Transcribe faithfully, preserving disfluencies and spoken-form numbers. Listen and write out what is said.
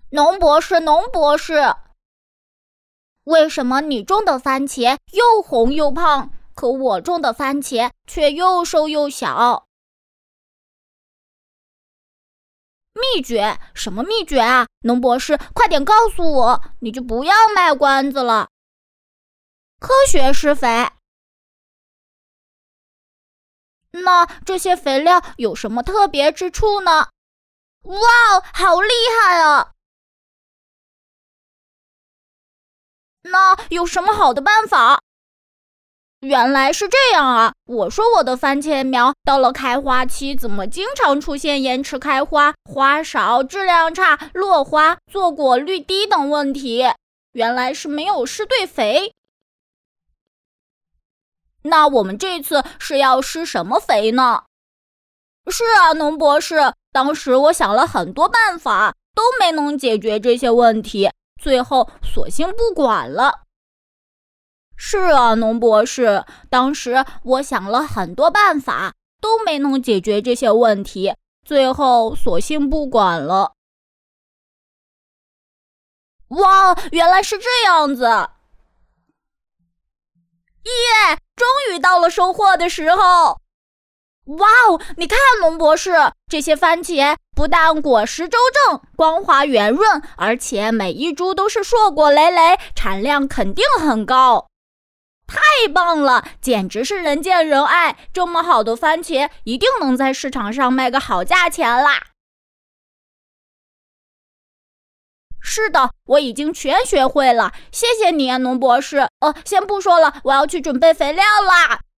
农博士，农博士，为什么你种的番茄又红又胖，可我种的番茄却又瘦又小？秘诀？什么秘诀啊？农博士，快点告诉我，你就不要卖关子了。科学施肥。那这些肥料有什么特别之处呢？哇，好厉害啊！那有什么好的办法？原来是这样啊！我说我的番茄苗到了开花期，怎么经常出现延迟开花、花少、质量差、落花、坐果率低等问题？原来是没有施对肥。那我们这次是要施什么肥呢？是啊，农博士，当时我想了很多办法，都没能解决这些问题，最后索性不管了。是啊，农博士，当时我想了很多办法，都没能解决这些问题，最后索性不管了。哇，原来是这样子！耶，终于到了收获的时候！哇哦，你看，农博士，这些番茄不但果实周正、光滑圆润，而且每一株都是硕果累累，产量肯定很高。太棒了，简直是人见人爱！这么好的番茄，一定能在市场上卖个好价钱啦！是的，我已经全学会了，谢谢你啊，农博士。呃，先不说了，我要去准备肥料啦。